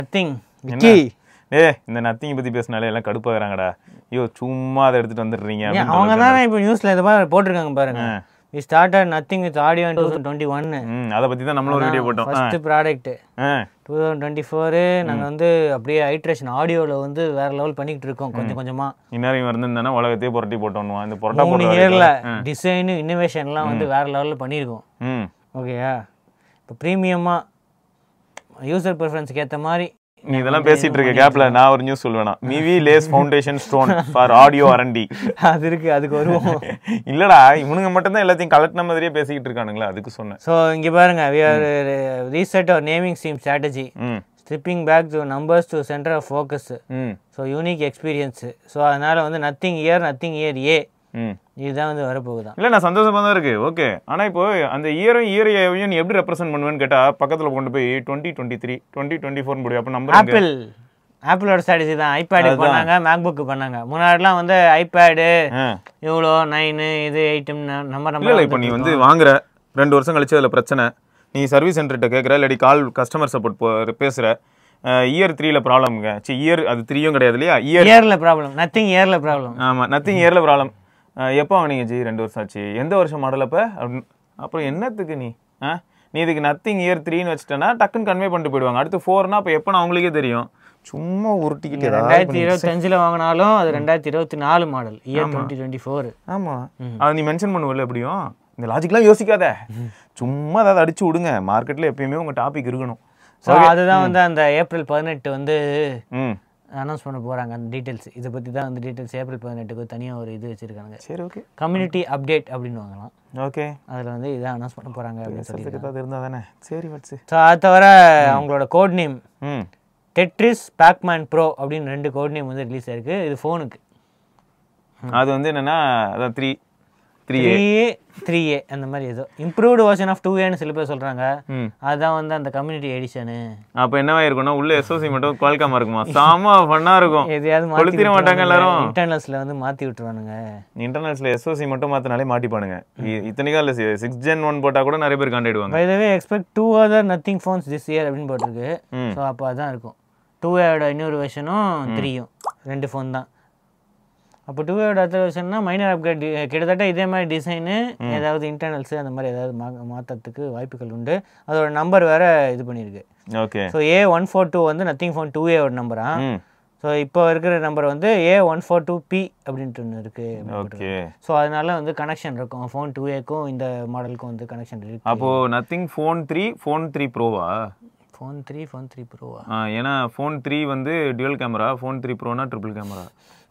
Nothing Vicky இந்த nothing பத்தி பேசினாலே எல்லாம் கடுப்பாகிறாங்கடா. ஐயோ சும்மா அதை எடுத்துட்டு வந்துடுறீங்க. அவங்க தானே இப்போ நியூஸ்ல இந்த மாதிரி போட்டிருக்காங்க பாருங்க. We started nothing with audio in 2021. அதை பத்தி தான் நம்மளும் ஒரு வீடியோ போட்டோம். ஃபர்ஸ்ட் ப்ராடக்ட் 2024 நாங்க வந்து அப்படியே ஐட்ரேஷன் ஆடியோல வந்து வேற லெவல் பண்ணிட்டு இருக்கோம் கொஞ்சம் கொஞ்சமா. இன்னும் இருந்திருந்தானே உலகத்தையே புரட்டி போட்டோம். இந்த புரட்டா 3 இயர்ல டிசைன் இன்னோவேஷன்லாம் வந்து வேற லெவல்ல பண்ணியிருக்கோம். ஓகேயா, இப்போ ப்ரீமியமா யூசர் ப்ரிஃபரன்ஸ்க்கு ஏற்ற மாதிரி நீ இதெல்லாம் பேசிட்டு இருக்க கேப்ல நான் ஒரு நியூஸ் சொல்வேனா, Mivi lays foundation stone for audio R&D. அது இருக்கு, அதுக்கு வருவோம். இல்லடா, இவனுங்க மட்டும் தான் எல்லாத்தையும் கலெக்ட் மாதிரியே பேசிக்கிட்டு இருக்கானுங்களா, அதுக்கு சொன்னேன். ஸோ இங்க பாருங்க, we are reset our naming scheme strategy, stripping back to numbers to center of focus. So unique experience. So அதனால வந்து நத்திங் இயர் A இதுதான் வந்து வரப்போகுதான். இல்லை, நான் சந்தோஷமாக தான் இருக்கு. ஓகே, ஆனால் இப்போ அந்த இயரையும் நீ எப்படி ரெப்ரசென்ட் பண்ணுவேன்னு கேட்டால் பக்கத்தில் கொண்டு போய் 2023 2024 முடியும். அப்போ நம்ம ஆப்பிளோட ஸ்ட்ராட்டஜி தான். ஐபேடுக்கு பண்ணாங்க, மேக்புக்கு பண்ணாங்க. முன்னாடிலாம் வந்து ஐபேடு இவ்வளோ 9 இது 8 நம்பர். இப்போ நீ வந்து வாங்குற 2 வருஷம் கழிச்சு அதில் பிரச்சனை, நீ சர்வீஸ் சென்டர்கிட்ட கேட்குற, இல்லாட்டி கால் கஸ்டமர் சப்போர்ட் பேசுகிற, இயர் 3ல ப்ராப்ளம்ங்க. இயர் அது 3யும் கிடையாது இல்லையா, இயர்ல ப்ராப்ளம், நத்திங் இயர்ல ப்ராப்ளம். ஆமாம், நத்திங் இயர்ல ப்ராப்ளம். எப்போ வாங்கினீங்க 2 வருஷம் ஆச்சு, எந்த வருஷம் மாடல் அப்போ அப்படின்னு. அப்புறம் என்னத்துக்கு நீ இதுக்கு நத்திங் இயர் 3ன்னு வச்சுட்டேன்னா டக்குன்னு கன்வே பண்ணிட்டு போயிடுவாங்க. அடுத்து 4னா அப்போ எப்போ அவங்களுக்கே தெரியும். சும்மா உருட்டிக்கிட்டு 2025 வாங்கினாலும் அது 2024 மாடல், இயர் 2024. ஆமாம், அதை நீ மென்ஷன் பண்ணுவல. எப்படியும் இந்த லாஜிக்லாம் யோசிக்காத, சும்மா அதை அடிச்சு விடுங்க. மார்க்கெட்டில் எப்பயுமே உங்கள் டாபிக் இருக்கணும். ஸோ அதுதான் வந்து அந்த ஏப்ரல் 18 வந்து அனௌன்ஸ் பண்ண போகிறாங்க. அந்த டீட்டெயில்ஸ் இதை பற்றி தான் வந்து டீட்டெயில்ஸ் ஏப்ரல் 18க்கு தனியாக ஒரு இது வச்சுருக்காங்க. சரி, ஓகே. கம்யூனிட்டி அப்டேட் அப்படின்னு வாங்கலாம். ஓகே, அதில் வந்து இதை அனௌன்ஸ் பண்ண போகிறாங்க அப்படின்னு சொல்லி இருந்தால் தானே. சரி வச்சு. ஸோ அது தவிர அவங்களோட code name Tetris Pacman pro அப்படின்னு 2 கோட் நேம் வந்து ரிலீஸ் ஆயிருக்கு. இது ஃபோனுக்கு. அது வந்து என்னென்னா அதான் 3A அந்த மாதிரி ஏதோ இம்ப்ரூவ்டு வெர்ஷன் ஆஃப் 2Aன்னு சில பேர் சொல்கிறாங்க. அதுதான் வந்து அந்த கம்யூனிட்டி எடிஷனு. அப்போ என்னவா இருக்கும்னா உள்ள SOC மட்டும் குவால்காமா இருக்குமா, சாமா ஃபன்னா இருக்கும். எதையாவது கொளுத்திர மாட்டாங்க எல்லாரும். இன்டர்னல்ஸில் வந்து மாற்றி விட்டுருவானுங்க. இன்டர்னல்ஸில் SOC மட்டும் மாற்றினாலே மாட்டிப்பானுங்க. இத்தனைக்கும் இல்லை 6 Gen 1 போட்டால் கூட நிறைய பேர் காண்டாயிடுவாங்க. By the way expect 2 other Nothing phones this year அப்படின்னு போட்டிருக்கு. ஸோ அப்போ அதான் இருக்கும். 2Aயோட இன்னொரு வெர்ஷனும் 3யும் 2 ஃபோன் தான். அப்போ 2Aயோட அடுத்த வெர்ஷன்னா மைனர் அப்கிரேட், கிட்டத்தட்ட இதே மாதிரி டிசைனு, ஏதாவது இன்டர்னல்ஸு அந்த மாதிரி ஏதாவது மாற்றத்துக்கு வாய்ப்புகள் உண்டு. அதோட நம்பர் வேறு இது பண்ணியிருக்கு. ஓகே. ஸோ A142 வந்து நத்திங் ஃபோன் 2Aயோட நம்பரா. ஸோ இப்போ இருக்கிற நம்பர் வந்து A142P அப்படின்ட்டு ஒன்று இருக்குது. ஓகே. ஸோ அதனால வந்து கனெக்ஷன் இருக்கும் ஃபோன் 2Aக்கும் இந்த மாடலுக்கும் வந்து கனெக்ஷன் இருக்குது. அப்போது நத்திங் ஃபோன் 3 ப்ரோவா? ஃபோன் 3 ப்ரோவா? ஏன்னா ஃபோன் 3 வந்து டியூவல் கேமரா, ஃபோன் 3 ப்ரோனா ட்ரிபிள் கேமரா.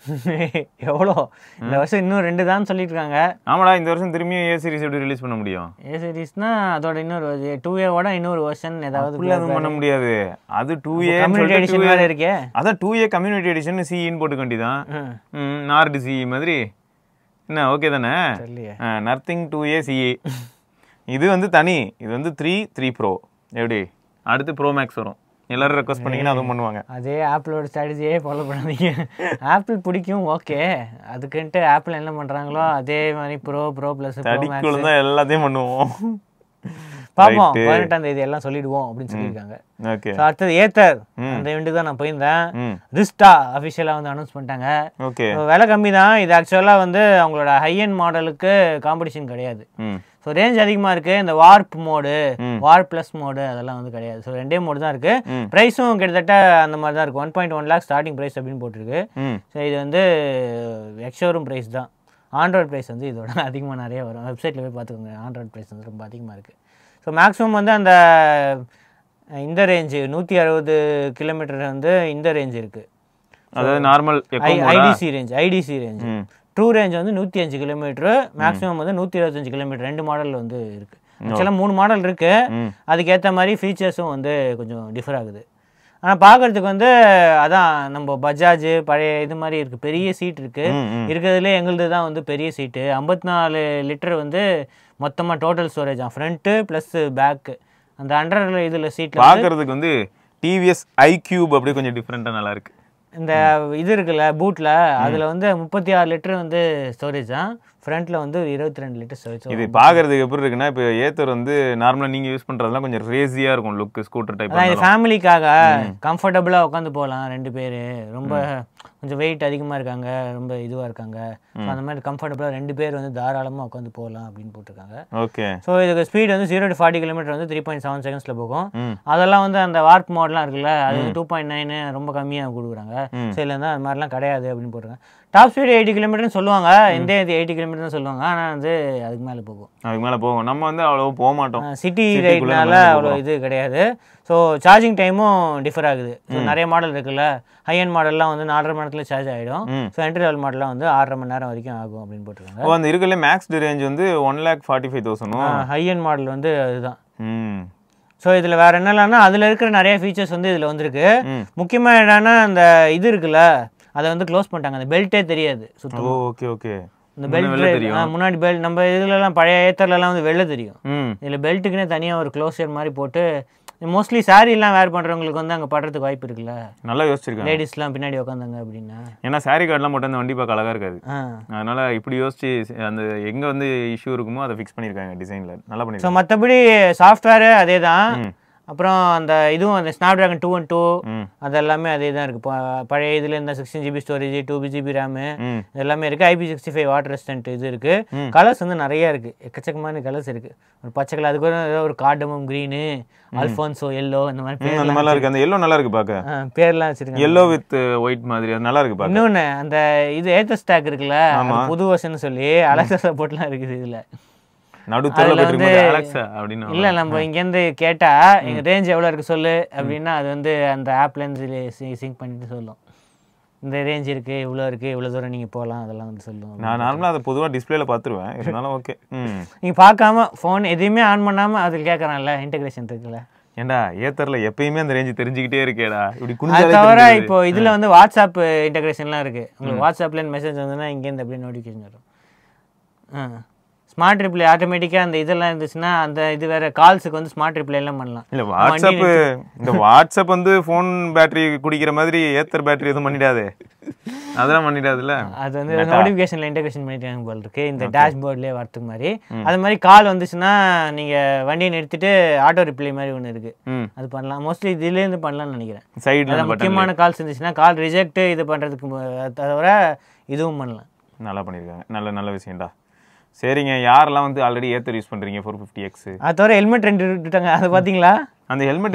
எவ்வளோ இந்த வருஷம் இன்னும் 2 தான் சொல்லிட்டு இருக்காங்க. ஆமாடா, இந்த வருஷம் திரும்பியும் A சீரிஸ் எப்படி ரிலீஸ் பண்ண முடியும்? A சீரிஸ்னா அதோட இன்னொரு 2Aவோட இன்னொரு வெர்ஷன் ஏதாவது பண்ண முடியாது. அது 2A கம்யூனிட்டி எடிஷன் வேற இருக்கே. அதான் 2A கம்யூனிட்டி எடிஷன் CEன்னு போட்டு வேண்டியதான். நார்டு CE மாதிரி என்ன, ஓகே தானே? Nothing 2A CE. இது வந்து தனி, இது வந்து 3 ப்ரோ. எப்படி அடுத்து ப்ரோ மேக்ஸ் வரும். எல்லாரும் ரெக்வஸ்ட் பண்ணீங்கன்னா அதுவும் பண்ணுவாங்க. அதே ஆப்பிளோட ஸ்ட்ராட்டஜியே ஃபாலோ பண்ணாதீங்க. ஆப்பிள் பிடிக்கும், ஓகே. அதுக்குன்ட்டு ஆப்பிள் என்ன பண்ணுறாங்களோ அதே மாதிரி ப்ரோ ப்ளஸ் தான் எல்லாத்தையும் பண்ணுவோம். பார்ப்போம், 18ஆம் தேதி எல்லாம் சொல்லிடுவோம் அப்படின்னு சொல்லியிருக்காங்க. ஓகே. அடுத்தது ஏத்தர், அந்த இவெண்ட்டுக்கு தான் நான் போயிருந்தேன். ரிஸ்டா அஃபிஷியலாக வந்து அனௌன்ஸ் பண்ணிட்டாங்க. ஓகே. விலை கம்மி தான். இது ஆக்சுவலாக வந்து அவங்களோட ஹை எண்ட் மாடலுக்கு காம்படிஷன் கிடையாது. ஸோ ரேஞ்ச் அதிகமாக இருக்குது. இந்த warp mode, warp plus mode அதெல்லாம் வந்து கிடையாது. ஸோ 2 மோடு தான் இருக்குது. ப்ரைஸும் கிட்டத்தட்ட அந்த மாதிரி தான் இருக்குது. 1.1 lakh ஸ்டார்டிங் ப்ரைஸ் அப்படின்னு போட்டிருக்கு. ஸோ இது வந்து எக்ஸ்ஷோரூம் ப்ரைஸ் தான். ஆண்ட்ராய்ட் ப்ரைஸ் வந்து இதோட அதிகமாக நிறைய வரும். வெப்சைட்டில் போய் பார்த்துக்கோங்க, ஆண்ட்ராய்ட் ப்ரைஸ் வந்து ரொம்ப அதிகமாக இருக்குது. ஸோ மேக்ஸிமம் வந்து அந்த இந்த ரேஞ்சு 160 கிலோமீட்டர் வந்து இந்த ரேஞ்ச் இருக்குது. அதாவது normal IDC range. True range வந்து 105 கிலோமீட்டரு, மேக்ஸிமம் வந்து 125 கிலோமீட்டர். 2 மாடல் வந்து இருக்குது. ஆக்சுவலாக 3 மாடல் இருக்குது. அதுக்கேற்ற மாதிரி ஃபீச்சர்ஸும் வந்து கொஞ்சம் டிஃபர் ஆகுது. ஆனால் பார்க்குறதுக்கு வந்து அதான் நம்ம பஜாஜ் பழைய இது மாதிரி இருக்குது. பெரிய சீட் இருக்குது. இருக்கிறதுலே எங்களுது தான் வந்து பெரிய சீட்டு. 54 லிட்டர் வந்து மொத்தமாக total storage front plus back. அந்த அண்டர் இதில் சீட்டில் பார்க்குறதுக்கு வந்து டிவிஎஸ் iQube அப்படியே கொஞ்சம் டிஃப்ரெண்ட்டாக நல்லா இருக்குது. இந்த இது இருக்குல்ல பூட்டில் அதில் வந்து 36 லிட்டர் வந்து ஸ்டோரேஜ் தான், ஃப்ரண்ட்டில் வந்து 22 லிட்டர் ஸ்டோரேஜ். இது பார்க்கறதுக்கு எப்படி இருக்குன்னா, இப்போ ஏத்தர் வந்து நார்மலாக நீங்கள் யூஸ் பண்ணுறதுலாம் கொஞ்சம் ரேஸியாக இருக்கும் லுக், ஸ்கூட்டர் டைப். அதான் இது ஃபேமிலிக்காக கம்ஃபர்டபுளாக உட்காந்து போகலாம் 2 பேர், ரொம்ப கொஞ்சம் வெயிட் அதிகமாக இருக்காங்க, ரொம்ப இதுவாக இருக்காங்க, அந்த மாதிரி கம்ஃபர்டபுளாக 2 பேர் வந்து தாராளமாக உட்காந்து போகலாம் அப்படின்னு போட்டிருக்காங்க. ஓகே. ஸோ இதுக்கு ஸ்பீட் வந்து 0 to 40 கிலோமீட்டர் வந்து 3.7 செகண்ட்ஸில் போகும். அதெல்லாம் வந்து அந்த வார்ப் மோட்லாம் இருக்குல்ல, அது வந்து 2.9 ரொம்ப கம்மியாக கொடுக்குறாங்க. ஸோ இதில் வந்து அது மாதிரிலாம் கிடையாது அப்படின்னு போட்டிருக்காங்க. டாப் ஸ்பீடு 80 கிலோமீட்டர்னு சொல்லுவாங்க, இந்த 80 கிலோமீட்டர் தான் சொல்லுவாங்க, ஆனால் வந்து அதுக்கு மேலே போகும். அதுக்கு மேலே போகும். நம்ம வந்து அவ்வளோ போக மாட்டோம், சிட்டி ரைட்னால அவ்வளோ இது கிடையாது. ஸோ சார்ஜிங் டைமும் டிஃபர் ஆகுது. ஸோ நிறைய மாடல் இருக்குல்ல, ஹையன் மாடல்லாம் வந்து 4.5 மணி நேரத்தில் சார்ஜ் ஆகிடும். ஸோ என்ட்ரி லெவல் மாடலாம் வந்து 6.5 மணி நேரம் வரைக்கும் ஆகும் அப்படின்னு போட்டிருக்காங்க. அந்த இருக்குல்ல மேக்ஸ் ரேஞ்ச் வந்து 1,45,000. ஹையன் மாடல் வந்து அதுதான். ஸோ இதில் வேறு என்னெல்லாம்னா அதில் இருக்கிற நிறைய ஃபீச்சர்ஸ் வந்து இதில் வந்துருக்கு. முக்கியமாக என்னன்னா அந்த இது இருக்குல்ல, அதை வந்து க்ளோஸ் பண்ணிட்டாங்க, அந்த பெல்ட்டே தெரியாது சுத்தமாக. Okay okay. இந்த பெல்ட் முன்னாடி பெல்ட் நம்ம இதுலலாம் பழைய ஏத்தர்லாம் வந்து வெளில தெரியும். இதில் பெல்ட்டுக்குன்னே தனியாக ஒரு க்ளோஸர் மாதிரி போட்டு, மோஸ்ட்லி சாரீலாம் வேர் பண்ணுறவங்களுக்கு வந்து அங்கே படுறதுக்கு வாய்ப்பு இருக்குல்ல. நல்லா யோசிச்சிருக்காங்க லேடிஸ்லாம் பின்னாடி உட்காந்தாங்க அப்படின்னா. ஏன்னா சாரீ கார்டெலாம் மட்டும் அந்த வண்டி பார்க்க அழகாக இருக்காது, அதனால இப்படி யோசிச்சு அந்த எங்கே வந்து இஷ்யூ இருக்குமோ அதை ஃபிக்ஸ் பண்ணியிருக்காங்க டிசைனில், நல்லா பண்ணியிருக்காங்க. ஸோ மற்றபடி சாஃப்ட்வேரு அதே தான். அப்புறம் அந்த இதுவும் அந்த ஸ்னாப்ட்ராகன் 212 அது எல்லாமே அதே தான் இருக்குது. பழைய இதில் இந்த 16 GB ஸ்டோரேஜ், 2 GB ரேமு எல்லாமே இருக்குது. IP65 வாட்டர் ரெசிஸ்டன்ட் இது இருக்குது. கலர்ஸ் வந்து நிறைய இருக்குது, எக்கச்சக்கமான கலர்ஸ் இருக்குது. ஒரு பச்சை கலர், அதுக்கு ஏதோ ஒரு கார்டமம் க்ரீனு, அல்ஃபோன்சோ எல்லோ, இந்த மாதிரி அந்த மாதிரிலாம் இருக்குது. அந்த எல்லோ நல்லா இருக்குது பார்க்க, பேர்லாம் வச்சுருக்காங்க எல்லோ வித் ஒயிட் மாதிரி, அது நல்லா இருக்குது பார்க்க. இன்னொன்று அந்த இது ஏத்தர் ஸ்டாக் இருக்குல்ல, புது வருஷன் சொல்லி அலெக்சா சப்போர்ட்லாம் இருக்குது இதில். இல்ல நம்ம இங்கேருந்து கேட்டா எங்க ரேஞ்ச் எவ்வளவு இருக்கு சொல்லு அப்படின்னா அது வந்து அந்த ஆப்ல இருந்து சிங்க் பண்ணிட்டு சொல்லும், இந்த ரேஞ்ச் இருக்கு, இவ்வளோ இருக்கு, இவ்வளோ தூரம் நீங்க போகலாம், அதெல்லாம் வந்து சொல்லுவோம். நான் நார்மலாக அதை பொதுவாக டிஸ்பிளேல பார்த்துருவேன், இருந்தாலும் ஓகே. நீங்க பார்க்காம ஃபோன் எதையுமே ஆன் பண்ணாம அதில் கேட்கறான்ல, இன்டெகிரேஷன் இருக்குல்ல. ஏண்டா ஏத்தர்ல எப்பயுமே அந்த ரேஞ்ச் தெரிஞ்சுக்கிட்டே இருக்கேடா, இப்படி அது தவிர இப்போ இதுல வந்து வாட்ஸ்அப் இன்டெகிரேஷன்லாம் இருக்கு. உங்களுக்கு வாட்ஸ்அப்ல மெசேஜ் வந்ததுன்னா இங்கேருந்து அப்படியே நோட்டிஃபிகேஷன் வரும். ஸ்மார்ட் ரிப்ளை ஆட்டோமேட்டிக்காக அந்த இதெல்லாம் இருந்துச்சுன்னா அந்த இது வேற கால்ஸுக்கு வந்து ஸ்மார்ட் ரிப்ளை எல்லாம் பண்ணலாம். இல்லை வாட்ஸ்அப், இந்த வாட்ஸ்அப் வந்து ஃபோன் பேட்டரி குடிக்கிற மாதிரி ஏத்தர் பேட்டரி எதுவும் பண்ணிடாது, அதெல்லாம் பண்ணிடாதுல்ல. அது வந்து நோட்டிஃபிகேஷனில் இன்டெகிரேஷன் பண்ணிட்டாங்க போல் இருக்கு, இந்த டேஷ்போர்ட்லேயே வரதுக்கு மாதிரி. அது மாதிரி கால் வந்துச்சுன்னா நீங்கள் வண்டியை நிறுத்திட்டு ஆட்டோ ரிப்ளை மாதிரி ஒன்று இருக்கு, அது பண்ணலாம். மோஸ்ட்லி இதுலேருந்து பண்ணலாம்னு நினைக்கிறேன். சைடில் முக்கியமான கால்ஸ் இருந்துச்சுன்னா கால் ரிஜெக்ட் இது பண்ணுறதுக்கு தவிர இதுவும் பண்ணலாம். நல்லா பண்ணியிருக்காங்க, நல்ல நல்ல விஷயம்டா. சரிங்க, யாரெல்லாம் வந்து ஆல்ரெடி ஏத்தர் யூஸ் பண்றீங்க 450X? அது தவிர ஹெல்மெட் 2 விட்டுட்டாங்க, அது பாத்தீங்களா? அந்த ஹெல்மெட்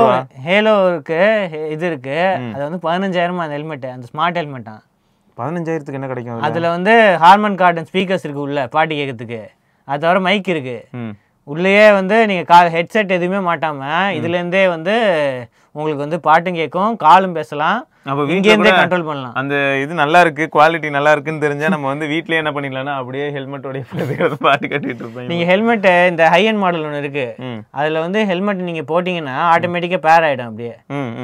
ஹேலோ இருக்கு, இது இருக்கு, அது வந்து 15,000 அந்த ஹெல்மெட், அந்த ஸ்மார்ட் ஹெல்மெட்டா. 15,000க்கு என்ன கிடைக்கும்? அதுல வந்து ஹார்மன் கார்டன் ஸ்பீக்கர்ஸ் இருக்கு உள்ள பாட்டு கேட்கறதுக்கு, அது தவிர மைக் இருக்கு உள்ளேயே. வந்து நீங்க ஹெட்செட் எதுவுமே மாட்டாம இதுல இருந்தே வந்து உங்களுக்கு வந்து பாட்டும் கேட்கும், காலும் பேசலாம், கண்ட்ரோல் பண்ணலாம். அந்த இது நல்லா இருக்கு, குவாலிட்டி நல்லா இருக்குன்னு தெரிஞ்சா நம்ம வந்து வீட்லயே என்ன பண்ணிடலாம்னா அப்படியே ஹெல்மெட்டோட பாட்டு கட்டிட்டு இருப்போம். நீங்க ஹெல்மெட் இந்த ஹை எண்ட் மாடல் ஒன்று இருக்கு, அதுல வந்து ஹெல்மெட் நீங்க போட்டீங்கன்னா ஆட்டோமேட்டிக்கா பேர் ஆயிடும், அப்படியே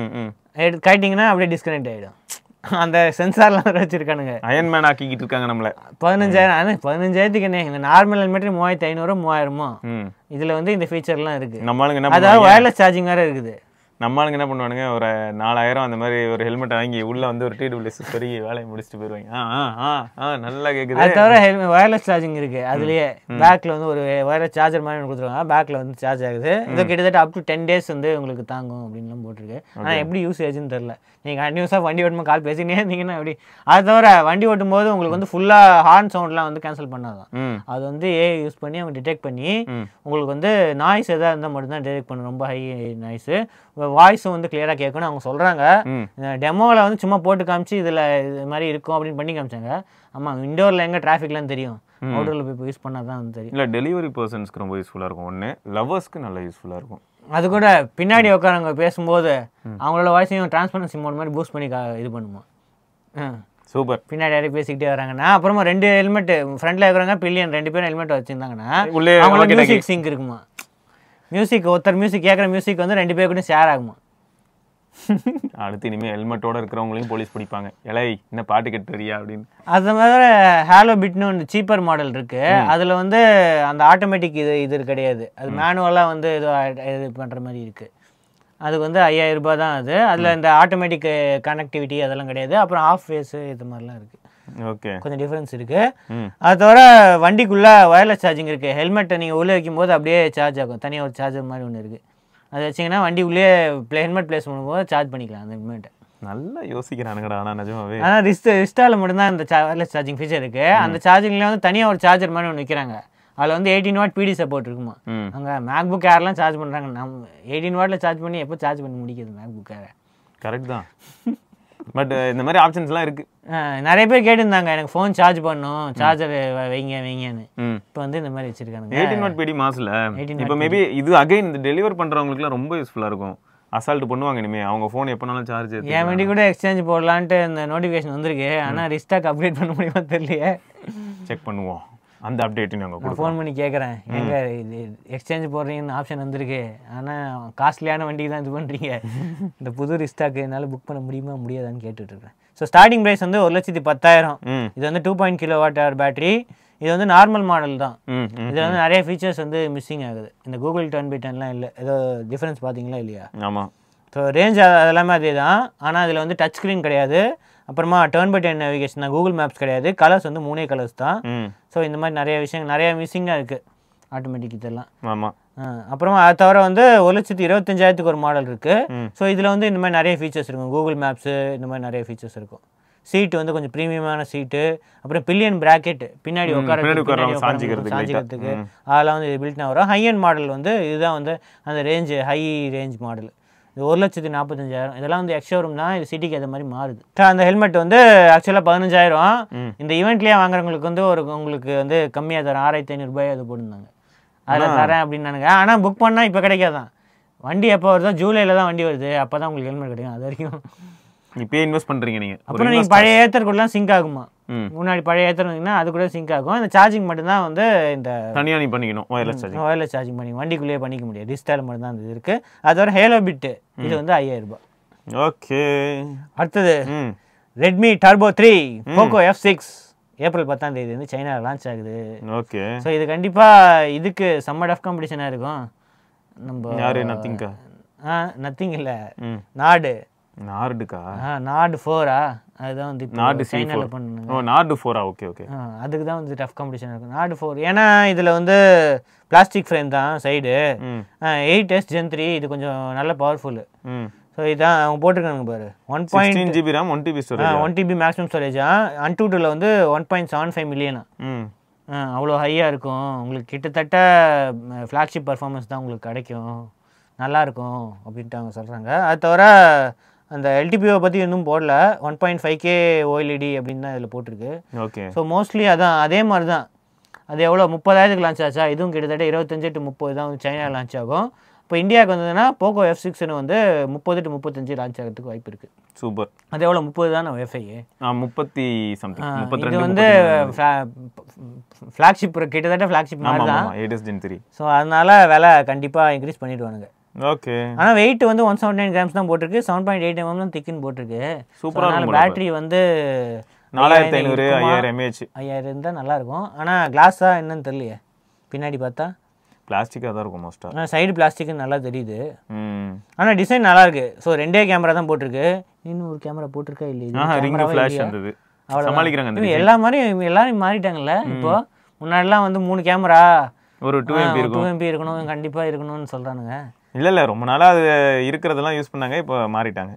கட்டிங்கன்னா அப்படியே டிஸ்கனெக்ட் ஆயிடும். அந்த சென்சார்லாம் வச்சிருக்கானுங்க, அயன்மேன் ஆக்கிக்கிட்டு இருக்காங்க நம்மள. 15,000 15,000க்கு என்ன, இந்த நார்மல் ஹெல்மெட் 3,500 3000 இதுல வந்து இந்த ஃபீச்சர்லாம் இருக்கு. நம்மளுக்கு என்ன, அதாவது வயர்லெஸ் சார்ஜிங் வேற இருக்குது. நம்மளுக்கு என்ன பண்ணுவானுங்க, ஒரு 4,000 அந்த மாதிரி ஒரு ஹெல்மெட் வாங்கி உள்ள வந்து ஒரு TWS பெரிய வேலையை முடிச்சுட்டு போயிருவாங்க. நல்லா கேக்குது. அது தவிர வயர்லெஸ் சார்ஜிங் இருக்கு, அதுலயே பேக்ல வந்து ஒரு வயர்லெஸ் சார்ஜர் மாதிரி கொடுத்துருவாங்க, பேக்ல வந்து சார்ஜ் ஆகுது. இது கிட்டத்தட்ட அப் டு 10 days வந்து உங்களுக்கு தாங்கும் அப்படின்லாம் போட்டிருக்கு. ஆனா எப்படி யூசேஜ்னு தெரியல. நீங்க கண்டினியூஸா வண்டி ஓட்டும்போது கால் பேசினே இருந்தீங்கன்னா அப்படி. அது தவிர வண்டி ஓட்டும் போது உங்களுக்கு வந்து ஃபுல்லா ஹார்ன் சவுண்ட்லாம் வந்து கேன்சல் பண்ணாதான், அது வந்து யூஸ் பண்ணி அவங்க டிடெக்ட் பண்ணி உங்களுக்கு வந்து நாய்ஸ் எதாவது இருந்தால் மட்டும்தான் டிடெக்ட் பண்ணும், ரொம்ப ஹை நாய்ஸ். வாய்ஸும் வந்து கிளியரா கேட்கணும் அவங்க சொல்றாங்க. டெமோவில் வந்து சும்மா போட்டு காமிச்சு இதுல இது மாதிரி இருக்கும் அப்படின்னு பண்ணி காமிச்சாங்க. ஆமா, இண்டோர்ல எங்க டிராஃபிக்லாம் தெரியும், அவுட்டோர்ல போய் யூஸ் பண்ணாதான் வந்து தெரியும். இல்ல டெலிவரி பர்சன்ஸ்க்கு ரொம்ப யூஸ்ஃபுல்லா இருக்கும், ஒன்று லவர்ஸ்க்கு நல்லா யூஸ்ஃபுல்லா இருக்கும். அது கூட பின்னாடி உட்காரவங்க பேசும்போது அவங்களோட வாய்ஸையும் டிரான்ஸ்பரன்சி மோட் மாதிரி பூஸ்ட் பண்ணி இது பண்ணுமா. சூப்பர். பின்னாடி யாரையும் பேசிக்கிட்டே வராங்கன்னா அப்புறமா 2 ஹெல்மெட் ஃப்ரண்ட்ல இருக்கிறாங்க, பில்லியன் 2 பேரும் ஹெல்மெட் வச்சிருந்தாங்கன்னா அவங்களோட மியூசிக் சிங்க் இருக்குமா. மியூசிக் ஒருத்தர் மியூசிக் கேட்குற மியூசிக் வந்து 2 பேர் கூட ஷேர் ஆகுமா. அடுத்து இனிமேல் ஹெல்மெட்டோட இருக்கிறவங்களையும் போலீஸ் பிடிப்பாங்க, எலை என்ன பாட்டு கேட்டுறியா அப்படின்னு. அது மாதிரி ஹேலோ பிட்னு ஒன்று சீப்பர் மாடல் இருக்கு, அதுல வந்து அந்த ஆட்டோமேட்டிக் இது கிடையாது, அது மேனுவலாக வந்து இது பண்ணுற மாதிரி இருக்கு. அதுக்கு வந்து 5000 ரூபாய் தான் அது. அதில் இந்த ஆட்டோமேட்டிக் கனெக்டிவிட்டி அதெல்லாம் கிடையாது. அப்புறம் ஆஃப் ஃபேஸு இது மாதிரிலாம் இருக்குது. ஓகே, கொஞ்சம் டிஃப்ரென்ஸ் இருக்குது. அது தவிர வண்டிக்குள்ளே ஒயர்லெஸ் சார்ஜிங் இருக்குது. ஹெல்மெட்டை நீங்கள் உள்ளே வைக்கும்போது அப்படியே சார்ஜ் ஆகும். தனியாக ஒரு சார்ஜர் மாதிரி ஒன்று இருக்குது. அதை வச்சிங்கன்னா வண்டி உள்ளே ஹெல்மெட் ப்ளேஸ் பண்ணும்போது சார்ஜ் பண்ணிக்கலாம் அந்த ஹெல்மெட்டை. நல்லா யோசிக்கிறானுங்கடா. ஆனால் நிஜமாவே ஆனால் ரிஸ்டாவில் மட்டும்தான் இந்த ஒயர்லெஸ் சார்ஜிங் ஃபீச்சர் இருக்குது. அந்த சார்ஜிங்லேயே வந்து தனியாக ஒரு சார்ஜர் மாதிரி ஒன்று வைக்கிறாங்க. அதில் வந்து 18 வாட் பிடி சப்போர்ட் இருக்குமா. அங்கே மேக்புக் ஏர்லாம் சார்ஜ் பண்ணுறாங்க. நம்ம 18 வாட்டில் சார்ஜ் பண்ணி எப்போ சார்ஜ் பண்ணி முடிக்கிறது மேக்புக் ஏரை? கரெக்ட் தான். பட் இந்த மாதிரி ஆப்ஷன்ஸ்லாம் இருக்குது. நிறைய பேர் கேட்டிருந்தாங்க எனக்கு ஃபோன் சார்ஜ் பண்ணணும், சார்ஜர் வைங்கன்னு. இப்போ வந்து இந்த மாதிரி வச்சுருக்காங்க. 18 வாட் பிடி மாசில். இப்போ மேபி இது அகைன் இந்த டெலிவர் பண்ணுறவங்களுக்குலாம் ரொம்ப யூஸ்ஃபுல்லாக இருக்கும். அசால்ட் பண்ணுவாங்க இனிமேல் அவங்க ஃபோன் எப்போனாலும் சார்ஜ். என் வண்டி கூட எக்ஸ்சேஞ்ச் போடலான்ட்டு இந்த நோட்டிஃபிகேஷன் வந்திருக்கு. ஆனால் ரிஸ்டாக் அப்டேட் பண்ண முடியுமா தெரியலையே. செக் பண்ணுவோம் அந்த அப்டேட்டு. நாங்கள் ஃபோன் பண்ணி கேட்குறேன், எங்கே இது எக்ஸ்சேஞ்ச் போடுறீங்கன்னு ஆப்ஷன் வந்திருக்கு, ஆனால் காஸ்ட்லியான வண்டிக்கு தான் இது பண்ணுறீங்க, இந்த புது ரிஸ்டாக்கு என்னால் புக் பண்ண முடியுமா முடியாதான்னு கேட்டுட்ருக்கேன். ஸோ ஸ்டார்டிங் ப்ரைஸ் வந்து 1,10,000. இது வந்து 2.0 kWh பேட்டரி. இது வந்து நார்மல் மாடல் தான். இதில் வந்து நிறைய ஃபீச்சர்ஸ் வந்து மிஸ்ஸிங் ஆகுது. இந்த கூகுள் 10x10லாம் இல்லை. ஏதோ டிஃப்ரென்ஸ் பார்த்தீங்களா இல்லையா? ஆமாம். ஸோ ரேஞ்ச் அதெல்லாமே அதே தான். ஆனால் அதில் வந்து டச் ஸ்க்ரீன் கிடையாது. அப்புறமா turn-by-turn நேவிகேஷன் தான். கூகுள் மேப்ஸ் கிடையாது. கலர்ஸ் வந்து 3 கலர்ஸ் தான். ஸோ இந்த மாதிரி நிறைய விஷயங்கள் நிறைய மிஸ்ஸிங்காக இருக்குது ஆட்டோமேட்டிக் இதெல்லாம். ஆமாம். அப்புறமா அது தவிர வந்து 1,25,000 ஒரு மாடல் இருக்குது. ஸோ இதில் வந்து இந்த மாதிரி நிறைய ஃபீச்சர்ஸ் இருக்கும். கூகுள் மேப்ஸு இந்த மாதிரி நிறைய ஃபீச்சர்ஸ் இருக்கும். சீட்டு வந்து கொஞ்சம் ப்ரீமியமான சீட்டு. அப்புறம் பில்லியன் பிராக்கெட் பின்னாடி சாஞ்சிக்கிறதுக்கு அதெல்லாம் வந்து இது பில்ட்னா வரும். ஹை அண்ட் மாடல் வந்து இதுதான் வந்து அந்த ஹை ரேஞ்ச் மாடல். இது 1,45,000. இதெல்லாம் வந்து எக்ஸ்ஷோரூம் தான். இது சிட்டிக்கு அது மாதிரி மாறுது. அந்த ஹெல்மெட் வந்து ஆக்சுவலாக 15,000. இந்த ஈவெண்ட்லேயே வாங்குறவங்களுக்கு வந்து உங்களுக்கு வந்து கம்மியாக தரும். 6,500 ரூபாய் அது போட்டுருந்தாங்க. அதில் தரேன் அப்படின்னானுங்க. ஆனால் புக் பண்ணால் இப்போ கிடைக்காதான். வண்டி எப்போ வருதோ ஜூலையில் தான் வண்டி வருது. அப்போ தான் உங்களுக்கு ஹெல்மெட் கிடைக்கும். அது வரைக்கும் இப்போயே இன்வெஸ்ட் பண்ணுறீங்க நீங்கள். அப்புறம் நீங்கள் பழைய ஏத்தருக்குள்ளலாம் சிங்க் ஆகுமா? முன்னாடி பழைய ஏத்தர் இருந்தீங்கன்னா அது கூட சிங்க் ஆகும். இந்த சார்ஜிங் மட்டும்தான் வந்து இந்த தனியாக நீ பண்ணிக்கணும். ஒயர்லெஸ் சார்ஜிங் பண்ணிக்கணும். வண்டிக்குள்ளேயே பண்ணிக்க முடியாது. டிஜிட்டல் மட்டும் தான் இது இருக்குது. அதோட ஹேலோ பிட்டு இது வந்து 5,000 ரூபாய். ஓகே. அடுத்தது Redmi turbo 3 Poco F6 April 10 வந்து சைனாவில் லான்ச் ஆகுது. ஓகே. ஸோ இது கண்டிப்பாக இதுக்கு செம்ம டஃப் காம்படிஷனாக இருக்கும். நம்ம யாரு நத்திங்கா? நத்திங் இல்லை, நார்டுக்கா? நார்டு 4 அதுதான் வந்து நார்டு சைனாவில் பண்ணுங்க. Nord 4 okay okay. அதுக்கு தான் வந்து டஃப் காம்படிஷன் இருக்கும். நார்டு 4 ஏன்னா இதில் வந்து பிளாஸ்டிக் ஃப்ரேம் தான் சைடு. 8S Gen 3 இது கொஞ்சம் நல்ல பவர்ஃபுல்லு. ஸோ இதான் அவங்க போட்டிருக்காங்க பாரு. 1.16 GB RAM 1 TB ஸ்டோரேஜ். 1 TB மேக்ஸிமம் ஸ்டோரேஜா. Antutuல வந்து 1.75 மில்லியனா. அவ்வளோ ஹையாக இருக்கும். உங்களுக்கு கிட்டத்தட்ட ஃப்ளாக்ஷிப் பர்ஃபார்மன்ஸ் தான் உங்களுக்கு கிடைக்கும், நல்லாயிருக்கும் அப்படின்ட்டு அவங்க சொல்கிறாங்க. அது தவிர அந்த LTPO பற்றி இன்னும் போடல. 1.5K OLED அப்படின்னு தான் இதில் போட்டிருக்கு. ஓகே. ஸோ மோஸ்ட்லி அதான் அதே மாதிரி தான். அது எவ்வளோ 30,000க்கு லான்ச் ஆச்சா? இதுவும் கிட்டத்தட்ட 25 to 30 தான் வந்து சைனா லான்ச் ஆகும். இப்போ இந்தியாவுக்கு வந்ததுன்னா போக்கோ F6 வந்து 30 to 35 லான்ச் ஆகிறதுக்கு வாய்ப்பு இருக்குது. சூப்பர். அது எவ்வளோ 30 தானே வைஃபை? 30 சம்திங் 32. இது வந்து ஃப்ளாக்ஷிப் கிட்டத்தட்ட ஃப்ளாக்ஷிப் மாதிரி தான். 8S Gen 3. ஸோ அதனால விலை கண்டிப்பாக இன்க்ரீஸ் பண்ணிவிடுவானுங்க. ஓகே. ஆனால் வெயிட் வந்து 179 grams தான் போட்டிருக்கு. 7.8 mm தான் திக்குன்னு போட்டிருக்கு. சூப்பராக இருக்கும். பேட்டரி வந்து 4500 5000 mAh. 5000 இருந்தால் நல்லாயிருக்கும். ஆனால் கிளாஸா என்னன்னு தெரியலையே. பின்னாடி பார்த்தா பிளாஸ்டிக்காக தான் இருக்கும் மோஸ்ட்டாக. ஆனால் சைடு பிளாஸ்டிக்னு நல்லா தெரியுது. ஆனால் டிசைன் நல்லா இருக்கு. ஸோ 2 கேமரா தான் போட்டிருக்கு. இன்னும் ஒரு கேமரா போட்டிருக்கா இல்லையா? ரிங் ஃப்ளாஷ் வந்தது. சமாளிக்கிறாங்க. எல்லாரும் மாறிட்டாங்கல்ல. இப்போ முன்னாடிலாம் வந்து 3 கேமரா ஒரு 2MP இருக்கும். 2MP இருக்கணும், கண்டிப்பாக இருக்கணும்னு சொல்கிறானுங்க. இல்லை ரொம்ப நாளாக அது இருக்கிறதெல்லாம் யூஸ் பண்ணாங்க. இப்போ மாறிட்டாங்க.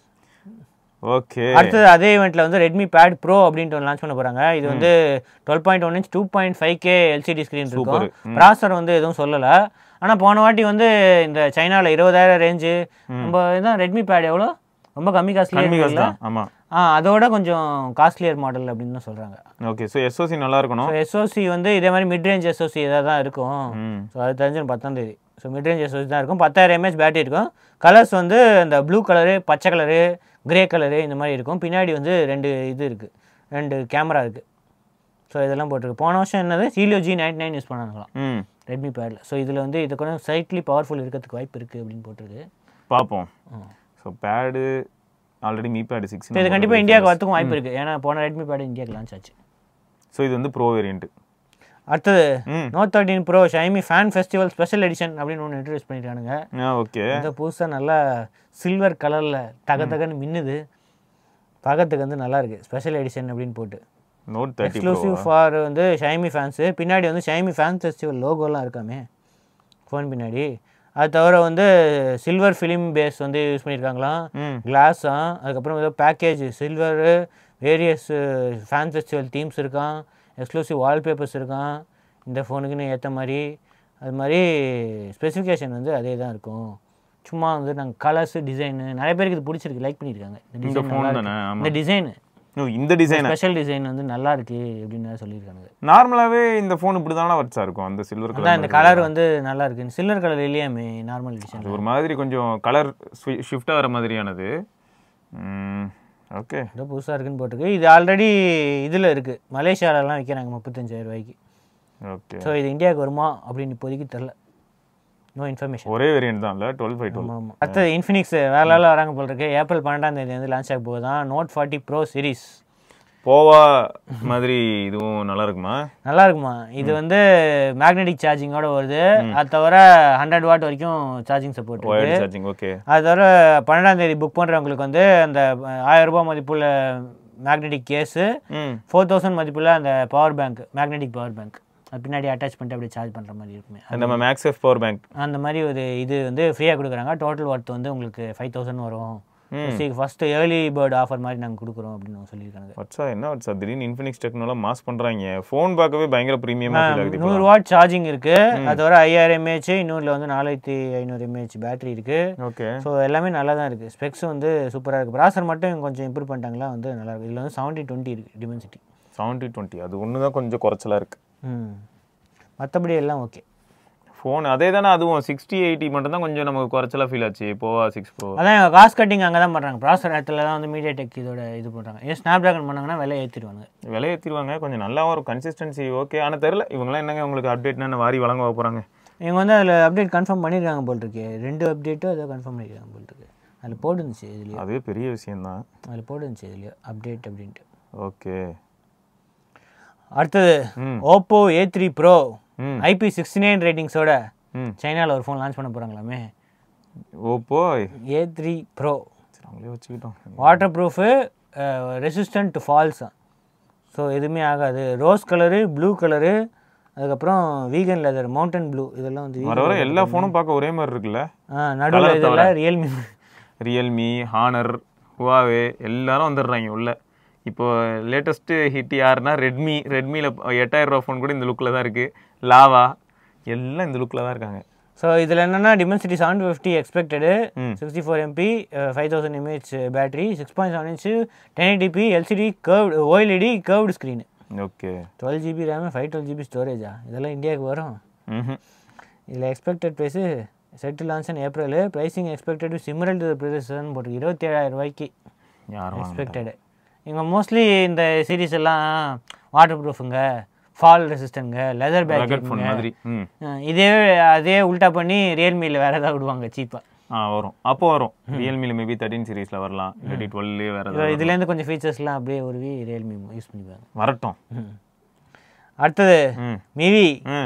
ஓகே. அடுத்தது அதே ஈவெண்ட்டில் வந்து ரெட்மி பேட் ப்ரோ அப்படின்ட்டு ஒன்று லான்ச் பண்ண போகிறாங்க. இது வந்து 12.1 inch 2.5K LCD ஸ்க்ரீன் இருக்கும். ப்ராசர் வந்து எதுவும் சொல்லலை. ஆனால் போன வாட்டி வந்து இந்த சைனாவில் 20,000 ரேஞ்சு நம்ம இதான் ரெட்மி பேட் எவ்வளோ ரொம்ப கம்மி காஸ்ட்லியாக. ஆமாம். அதோட கொஞ்சம் காஸ்ட்லியர் மாடல் அப்படின்னு தான் சொல்கிறாங்க. ஓகே. ஸோ SoC நல்லா இருக்கணும். SoC வந்து இதே மாதிரி மிட் ரேஞ்ச் SoC இதாக தான் இருக்கும். ஸோ அது தெரிஞ்சு 10 ஸோ மிட் ரேஞ்ச் SoC தான் இருக்கும். 10,000 mAh பேட்டரி இருக்கும். கலர்ஸ் வந்து அந்த ப்ளூ கலரு, பச்சை கலரு, கிரே கலரு இந்த மாதிரி இருக்கும். பின்னாடி வந்து 2 இது இருக்குது, 2 கேமரா இருக்குது. ஸோ இதெல்லாம் போட்டிருக்கு. போன வருஷம் என்னது Helio G99 யூஸ் பண்ணாங்களாம் ரெட்மி பேடில். ஸோ இதில் வந்து இது கூட சைட்லி பவர்ஃபுல் இருக்கிறதுக்கு வாய்ப்பு இருக்குது அப்படின்னு போட்டிருக்கு. பார்ப்போம். So pad already Mi pad 6 இது கண்டிப்பாக இந்தியாவுக்கு வரத்துக்கும் வாய்ப்பு இருக்குது. ஏன்னா போன ரெட்மி பேடு இந்தியாவுக்கு லான்ச் ஆச்சு. ஸோ இது வந்து ப்ரோ வேரியன்ட். அடுத்தது Note 13 Pro Xiaomi fan festival special edition அப்படின்னு ஒன்று இன்ட்ரடியூஸ் பண்ணியிருக்கானுங்க. ஓகே. இந்த புதுசாக நல்லா சில்வர் கலரில் தகன்னு மின்னுது, பார்க்கறதுக்கு வந்து நல்லா இருக்குது. ஸ்பெஷல் எடிஷன் அப்படின்னு போட்டு Note 30 எக்ஸ்க்ளூசிவ் ஃபார் வந்து Xiaomi ஃபேன்ஸு. பின்னாடி வந்து Xiaomi ஃபேன் ஃபெஸ்டிவல் லோகோலாம் இருக்காமே ஃபோன் பின்னாடி. அது தவிர வந்து சில்வர் ஃபிலிம் பேஸ் வந்து யூஸ் பண்ணியிருக்காங்களாம், கிளாஸா. அதுக்கப்புறம் ஏதோ package silver, various fan festival themes இருக்கான், எக்ஸ்க்ளூசிவ் வால்பேப்பர்ஸ் இருக்கான் இந்த ஃபோனுக்குன்னு ஏற்ற மாதிரி. அது மாதிரி ஸ்பெசிஃபிகேஷன் வந்து அதே தான் இருக்கும். சும்மா வந்து நாங்கள் கலர்ஸு டிசைனு நிறைய பேருக்கு இது பிடிச்சிருக்கு, லைக் பண்ணியிருக்காங்க. இந்த டிசைனு இந்த டிசைன் ஸ்பெஷல் டிசைன் வந்து நல்லா இருக்கு அப்படின்னு சொல்லியிருக்காங்க. நார்மலாகவே இந்த ஃபோன் இப்படி தானே வச்சா இருக்கும், அந்த சில்வர் கலர். இந்த கலர் வந்து நல்லா இருக்கு. சில்வர் கலர் இல்லையாமே நார்மல் எடிஷன், ஒரு மாதிரி கொஞ்சம் கலர் ஷிஃப்ட் ஆகிற மாதிரியானது. ஓகே, ஏதோ புதுசாக இருக்குன்னு போட்டிருக்கு. இது ஆல்ரெடி இதில் இருக்குது, மலேசியாவிலலாம் விற்கிறாங்க 35,000 ரூபாய்க்கு. ஓகே. ஸோ இது இந்தியாவுக்கு வருமா அப்படின்னு இப்போதைக்கு தெரில, நோ இன்ஃபர்மேஷன். ஒரே வேரியன்ட் தான் இல்லை, 12/12. ஆமாம். அடுத்தது இன்ஃபினிக்ஸ் வேலை வராங்க போல் இருக்கு. ஏப்ரல் 12 வந்து லான்ச் ஆக போகுது தான் Note 40 Pro சீரிஸ். போவா மாதிரி இதுவும் நல்லா இருக்குமா? நல்லா இருக்குமா. இது வந்து மேக்னெட்டிக் சார்ஜிங்கோட வருது. அது தவிர 100 வாட் வரைக்கும் சார்ஜிங் சப்போர்ட் இருக்கு. ஓகே. அது தவிர 12 புக் பண்ணுறவங்களுக்கு வந்து அந்த 1000 ரூபாய் மதிப்புள்ள மேக்னெட்டிக் கேஸு, 4000 மதிப்புள்ள அந்த power bank, magnetic power bank அது பின்னாடி அட்டாச் பண்ணிட்டு அப்படியே சார்ஜ் பண்ணுற மாதிரி இருக்குமே, நம்ம மேக்ஸெஃப் பவர் பேங்க் அந்த மாதிரி ஒரு இது வந்து ஃப்ரீயாக கொடுக்குறாங்க. டோட்டல் ஒர்த் வந்து உங்களுக்கு 5000 வரும். ஃபர்ஸ்ட் ஏர்லி பேர்ட் ஆஃபர் மாதிரி நாங்கள் கொடுக்குறோம் அப்படின்னு சொல்லியிருக்காங்க. வட்சா என்ன வட்சா திடீர்னு இன்ஃபினிக்ஸ் டெக்னாலஜி மாஸ் பண்ணுறாங்க. ஃபோன் பார்க்கவே பயங்கர ப்ரீமியமாக ஃபீல் ஆகுது. 100 வாட் சார்ஜிங் இருக்கு, அதோட 5000 mAh, இன்னொரு வந்து 4500 mAh பேட்டரி இருக்கு. ஓகே. ஸோ எல்லாமே நல்லா தான் இருக்குது. ஸ்பெக்ஸ் வந்து சூப்பராக இருக்குது. ப்ராசர் மட்டும் கொஞ்சம் இம்ப்ரூவ் பண்ணிட்டாங்களா வந்து நல்லா இருக்குது. இதில் வந்து 7020 இருக்குது டிமென்சிட்டி. 7020 அது ஒன்று தான் கொஞ்சம் குறைச்சலாக இருக்குது. மற்றபடி எல்லாம் ஓகே. ஃபோன் அதே தானே, அதுவும் 6080 மட்டும் தான் கொஞ்சம் நமக்கு குறைச்சலாக ஃபீல் ஆச்சு. போவா 6 Pro அதான் எங்கள் காஸ்ட் கட்டிங் அங்கே தான் பண்ணுறாங்க. ப்ராசர் இடத்துல தான் வந்து மீடியா டெக் இதோட இது பண்ணுறாங்க. ஏன் ஸ்னாப் ட்ராகன் பண்ணாங்கன்னா விலை ஏற்றிடுவாங்க. கொஞ்சம் நல்லா ஒரு கன்சிஸ்டன்சி ஓகே. ஆனால் தெரில இவங்களாம் என்னங்க உங்களுக்கு அப்டேட்னா வாரி வழங்க போகிறாங்க. இவங்க வந்து அதில் அப்டேட் கன்ஃபார்ம் பண்ணியிருக்காங்க போல் இருக்கு. 2 அப்டேட்டும் அதை கன்ஃபார்ம் பண்ணியிருக்காங்க போல் இருக்கு. அதில் போட்டுருந்துச்சு இதுலேயும். அதுவே பெரிய விஷயந்தான். அதில் போட்டுருந்துச்சு இதுலேயும் அப்டேட் அப்படின்ட்டு. ஓகே. அடுத்தது ஓப்போ A3 Pro IP69 ரேட்டிங்ஸோட சைனாவில் ஒரு ஃபோன் லான்ச் பண்ண போகிறாங்களாமே. ஓப்போ A3 Pro அவங்களே வச்சுக்கிட்டோம். Water proof, resistant to falls. So எதுவுமே ஆகாது. ரோஸ் கலரு, ப்ளூ கலரு, அதுக்கப்புறம் வீகன் லெதர், மவுண்டன் ப்ளூ, இதெல்லாம் வந்து வர எல்லா ஃபோனும் பார்க்க ஒரே மாதிரி இருக்குல்ல. நடுவில் இதெல்லாம் ரியல்மி, ஹானர், ஹுவாவே எல்லாரும் வந்துடுறாங்க உள்ள. இப்போ லேட்டஸ்ட்டு ஹிட் யாருன்னா ரெட்மியில் 8000 ரூபா ஃபோன் கூட இந்த லுக்கில் தான் இருக்குது. லாவா எல்லாம் இந்த லுக்கில் தான் இருக்காங்க. ஸோ இதில் என்னென்னா டிமென்சிட்டி 750 எக்ஸ்பெக்டடு, 64 MP, 5000 mAh பேட்டரி, 6.7 inch 1080p LCD curved OLED curved screen. Okay. 12GB RAM, 512GB ஸ்டோரேஜா? இதெல்லாம் இந்தியாவுக்கு வரும். இதில் expected price set launch in April. Pricing expected similar to ப்ரைஸஸ்ன்னு போட்டு 27,000 ரூபாய்க்கு எக்ஸ்பெக்டடு. இவங்க மோஸ்ட்லி இந்த சீரீஸ் எல்லாம் வாட்டர் ப்ரூஃபுங்க, ஃபால் ரெசிஸ்டன்ட்ங்க, லெதர் பேக் மாதிரி அதே உல்ட்டா பண்ணி ரியல்மியில் வேறு ஏதாவது விடுவாங்க சீப்பாக. வரும். அப்போ வரும். ரியல்மியில் மேபி 13 சீரீஸில் வரலாம், இல்லாட்டி 12 வேறு ஏதாவது. இதுலேருந்து கொஞ்சம் ஃபீச்சர்ஸ்லாம் அப்படியே ஒரு ரியல்மி யூஸ் பண்ணிப்பாங்க. வரட்டும். அடுத்தது மிவி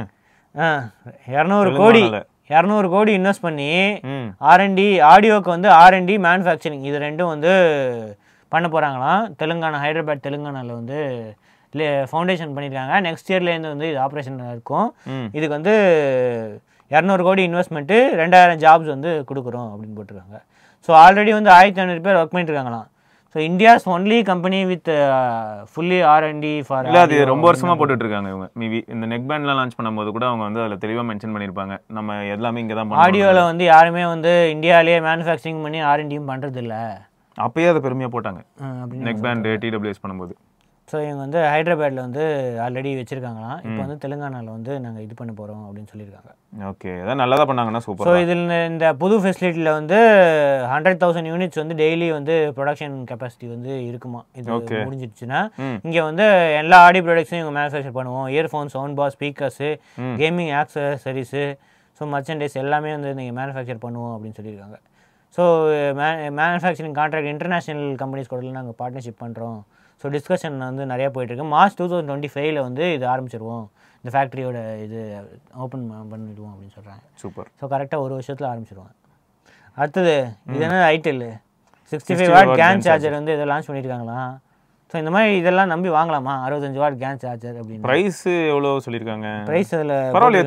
200 கோடி இன்வெஸ்ட் பண்ணி R&D ஆடியோக்கு வந்து R&D மேனுஃபேக்சரிங் இது ரெண்டும் வந்து பண்ண போகிறாங்களாம். ஹைதராபாத் தெலுங்கானாவில் வந்து ஃபவுண்டேஷன் பண்ணியிருக்காங்க. நெக்ஸ்ட் இயர்லேருந்து வந்து இது ஆப்ரேஷன் இருக்கும். இதுக்கு வந்து 200 கோடி இன்வெஸ்ட்மெண்ட்டு, 2000 ஜாப்ஸ் வந்து கொடுக்குறோம் அப்படின்னு போட்டிருக்காங்க. ஸோ ஆல்ரெடி வந்து 1500 பேர் ஒர்க் பண்ணிட்டுருக்காங்களாம். So India's only company with fully R&D for. இல்லை அது ரொம்ப வருஷமாக போட்டுட்ருக்காங்க இவங்க. மேபி இந்த நெக் பேண்ட்லாம் லான்ச் பண்ணும்போது கூட அவங்க வந்து அதில் தெளிவாக மென்ஷன் பண்ணியிருப்பாங்க, நம்ம எல்லாமே இங்கே தான். ஆடியோவில் வந்து யாருமே வந்து இந்தியாவிலேயே மேனுஃபேக்சரிங் பண்ணி R&Dயும் பண்ணுறதில்ல. அப்பயே அதை பெருமையாக போட்டாங்க நெக் பேண்ட் TWS பண்ணும்போது. ஸோ இவங்க வந்து ஹைதராபாத்தில் வந்து ஆல்ரெடி வச்சுருக்காங்களாம். இப்போ வந்து தெலுங்கானாவில் வந்து நாங்கள் இது பண்ண போகிறோம் அப்படின்னு சொல்லியிருக்காங்க. ஓகே, அதான் நல்லா தான் பண்ணாங்கன்னா சூப்பர். ஸோ இதில் இந்த புது ஃபெசிலிட்டியில் வந்து 100,000 யூனிட்ஸ் வந்து டெய்லி வந்து ப்ரொடக்ஷன் கெப்பாசிட்டி வந்து இருக்குமா. இது முடிஞ்சிடுச்சுன்னா இங்கே வந்து எல்லா ஆடியோ ப்ராடக்ட்ஸும் இவங்க மேனுஃபேக்சர் பண்ணுவோம். Earphone, sound bar, speakers, gaming accessories, so merchandise எல்லாமே வந்து நீங்கள் மேனுஃபேக்சர் பண்ணுவோம் அப்படின்னு சொல்லியிருக்காங்க. So manufacturing contract international companies கூட நாங்கள் பார்ட்னர்ஷிப் பண்ணுறோம். ஸோ டிஸ்கஷன் வந்து நிறையா போயிட்டுருக்கு. மார்ச் 2025 வந்து இது ஆரம்பிச்சிருவோம், இந்த ஃபேக்ட்ரியோட இது ஓப்பன் பண்ணிடுவோம் அப்படின்னு சொல்கிறாங்க. சூப்பர். ஸோ கரெக்டாக ஒரு வருஷத்தில் ஆரம்பிச்சிருவாங்க. அடுத்தது இது என்ன ஐடெல் 65 வாட் கேன் சார்ஜர் வந்து இதை லான்ச் பண்ணியிருக்காங்களாம். ஸோ இந்த மாதிரி இதெல்லாம் நம்பி வாங்கலாமா? 65 வாட் கேன் சார்ஜர் அப்படின்னு. ப்ரைஸ் எவ்வளோ சொல்லியிருக்காங்க? ப்ரைஸ் அதில் பரவாயில்லையே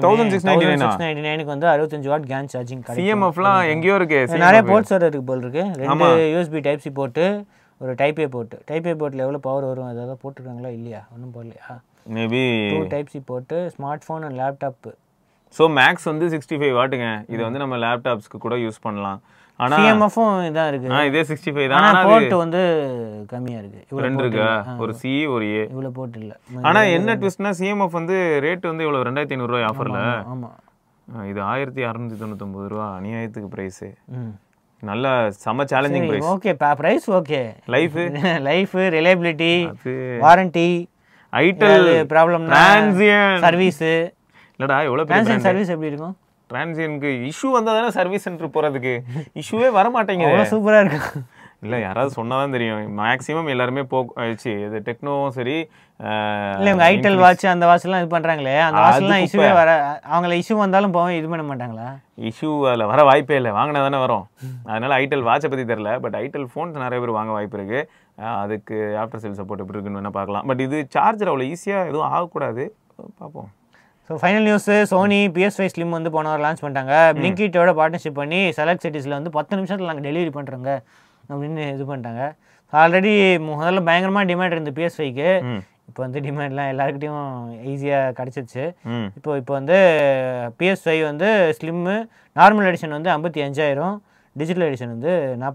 1699 வந்து 65 வாட் கேன் சார்ஜிங். சிஎம்எஃப்லாம் எங்கேயோ இருக்கு, நிறைய போர்ட்ஸ் வர இருக்கு போல் இருக்கு. 2 USB டைப்-C போட்டு, ஒரு டைப்-A போட்டு. டைப்-A போர்ட்டில் எவ்வளோ பவர் வரும் அதாவது போட்டிருக்காங்களா இல்லையா? ஒன்றும் போடலையா? மேபி 2 டைப்-C போட்டு smart phone and laptop. So max வந்து 65 வாட்டுங்க. இது வந்து நம்ம லேப்டாப்ஸ்க்கு கூட யூஸ் பண்ணலாம். ஆனா சிஎம்எஃப்பும் இதான் இருக்கு. இதே 65 தான். ஆனா போர்ட் வந்து கம்மியா இருக்கு. ரெண்டு இருக்கா? ஒரு சி ஒரு ஏ. இவ்வளவு போர்ட் இல்ல. ஆனா என்ன ட்விஸ்ட்னா சிஎம்எஃப் வந்து ரேட் வந்து இவ்வளவு 2500 ரூபாய் ஆஃபர்ல. ஆமா. இது 1699 ரூபாய் அநியாயத்துக்கு பிரைஸ். நல்ல செம challenging price. Okay price okay. Life reliability warranty itel problem transient service இல்லடா எவ்வளவு டிரான்சியன்ட் சர்வீஸ் எப்படி இருக்கும்? டிரான்சியன்ட்க்கு இஷ்யூ வந்தா தானே சர்வீஸ் சென்டர் போறதுக்கு. இஷ்யூவே வர மாட்டேங்குது. அவ்வளவு சூப்பரா இருக்கு. இல்ல யாராவது சொன்னாதான் தெரியும். மேக்ஸிமம் எல்லாருமே ஆயிடுச்சு. இது டெக்னோவும் சரி இல்ல இவங்க ஐடெல் வாட்ச் அந்த வாட்ச் எல்லாம் இது பண்றாங்களே, அந்த வாட்ச் எல்லாம் இஷ்யூவே வர அவங்கள இஷ்யூ வந்தாலும் போவோம் இது பண்ண மாட்டாங்களா? இஷ்யூ அதில் வர வாய்ப்பே இல்லை. வாங்கினா தானே வரும். அதனால ஐடெல் வாட்சை பற்றி தெரில. பட் ஐடெல் ஃபோன்ஸ் நிறைய பேர் வாங்க வாய்ப்பு இருக்குது. அதுக்கு ஆஃப்டர் சேல் சப்போர்ட் எப்படி இருக்குன்னு வேணால் பார்க்கலாம். பட் இது சார்ஜர் அவ்வளோ ஈஸியாக எதுவும் ஆகக்கூடாது. பார்ப்போம். So final news, Sony PS5 slim வந்து போன வாரம் லான்ச் பண்ணிட்டாங்க. பிளிங்கிட்டோட பார்ட்னர்ஷிப் பண்ணி செலக்ட் சிட்டிஸில் வந்து 10 நிமிஷத்தில் நாங்கள் டெலிவரி பண்ணுறோங்க அப்படின்னு இது பண்ணிட்டாங்க. ஆல்ரெடி முதல்ல பயங்கரமாக டிமாண்ட் இருந்து PS5க்கு. இப்போ வந்து டிமாண்ட்லாம் எல்லாருக்கிட்டையும் ஈஸியாக கிடச்சிருச்சு. இப்போ வந்து PS5 வந்து ஸ்லிம்மு நார்மல் எடிஷன் வந்து 55,000, டிஜிட்டல் எடிஷன் வந்து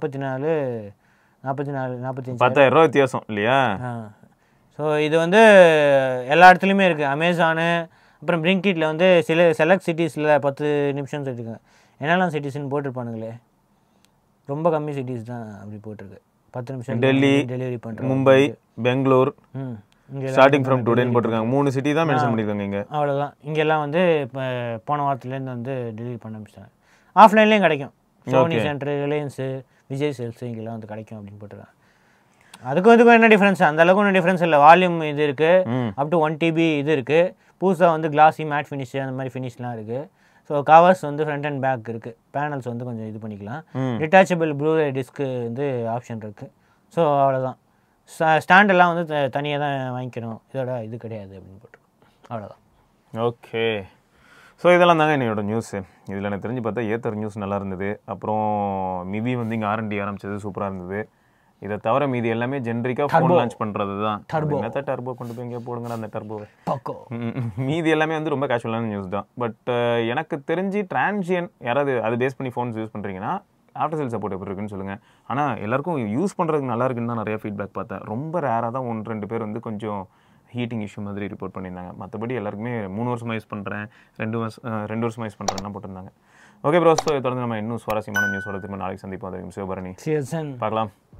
45,000 ரூபா வித்தியாசம் இல்லையா? ஸோ இது வந்து எல்லா இடத்துலையுமே இருக்குது. அமேசானு அப்புறம் பிளிங்கிட்டில் வந்து சில செலக்ட் சிட்டிஸில் 10 நிமிஷம் சொல்லியிருக்காங்க. என்னெல்லாம் சிட்டிஸ்ன்னு போட்டிருப்பானுங்களே, ரொம்ப கம்மி சிட்டிஸ் தான் அப்படி போட்டிருக்கு. 10 நிமிஷம் டெல்லி, டெலிவரி பண்ணுறோம். மும்பை, பெங்களூர் ஸ்டார்டிங் ஃப்ரம் டுடேன்னு போட்டிருக்காங்க. 3 சிட்டி தான் மென்ஷன் பண்ணியிருக்காங்க இங்கே. அவ்வளோதான். இங்கெல்லாம் வந்து இப்போ போன வாரத்துலேருந்து வந்து டெலிவரி பண்ண ஆரம்பிச்சிட்டாங்க. ஆஃப்லைன்லேயும் கிடைக்கும். சோனி சென்டர், ரிலையன்ஸு, விஜய் சேல்ஸு இங்கெல்லாம் வந்து கிடைக்கும் அப்படின்னு போட்டிருக்காங்க. அதுக்கும் இதுக்கும் என்ன டிஃப்ரென்ஸ்? அந்தளவுக்கு ஒன்றும் டிஃப்ரென்ஸ் இல்லை. வால்யூம் இது இருக்குது, அப் டு 1 TB இது இருக்குது. புதுசாக வந்து கிளாஸி மேட் ஃபினிஷ் அந்த மாதிரி ஃபினிஷ்லாம் இருக்குது. ஸோ கவர்ஸ் வந்து ஃப்ரண்ட் அண்ட் பேக் இருக்குது. பேனல்ஸ் வந்து கொஞ்சம் இது பண்ணிக்கலாம். டிட்டாச்சபிள் ப்ளூரே டிஸ்க்கு வந்து ஆப்ஷன் இருக்குது. ஸோ அவ்வளோதான். ஸ்டாண்டெல்லாம் வந்து தனியாக தான் வாங்கிக்கணும், இதோட இது கிடையாது அப்படின்னு போட்டிருக்கோம். அவ்வளோதான். ஓகே. ஸோ இதெல்லாம் தாங்க என்னோட நியூஸு. இதில் எனக்கு தெரிஞ்சு பார்த்தா ஏத்தர் நியூஸ் நல்லா இருந்தது. அப்புறம் மிபி வந்து இங்கே R&D ஆரம்பிச்சது சூப்பராக இருந்தது. இதை தவிர மீதி எல்லாமே ஜென்ரிக்காக ஃபோன் லான்ச் பண்ணுறது தான். என்னத்த டர்போ கொண்டு போய் எங்கேயோ போடுங்க அந்த டர்போவை. மீதி எல்லாமே வந்து ரொம்ப கேஷுவலான நியூஸ் தான். பட் எனக்கு தெரிஞ்சு டிரான்சியன்ட் யாராவது அது பேஸ் பண்ணி ஃபோன்ஸ் யூஸ் பண்ணுறீங்கன்னா ஆஃப்டர் சேல் சப்போர்ட் எப்படி இருக்குன்னு சொல்லுங்கள். ஆனால் எல்லாருக்கும் யூஸ் பண்ணுறதுக்கு நல்லா இருக்குன்னு தான் நிறைய ஃபீட்பேக் பார்த்தேன். ரொம்ப ரேராக தான் 1-2 பேர் வந்து கொஞ்சம் ஹீட்டிங் இஷ்யூ மாதிரி ரிப்போர்ட் பண்ணியிருந்தாங்க. மற்றபடி எல்லாருக்குமே 3 வருஷமாக யூஸ் பண்ணுறேன், 2 வருஷமாக யூஸ் பண்ணுறேன்னா போட்டிருந்தாங்க. Okay bro. ஸோ தொடர்ந்து நம்ம இன்னும் சுவாரஸ்யமான நியூஸோட திரும்ப நாளைக்கு சந்திப்போம். சிவபரணி பார்க்கலாம்.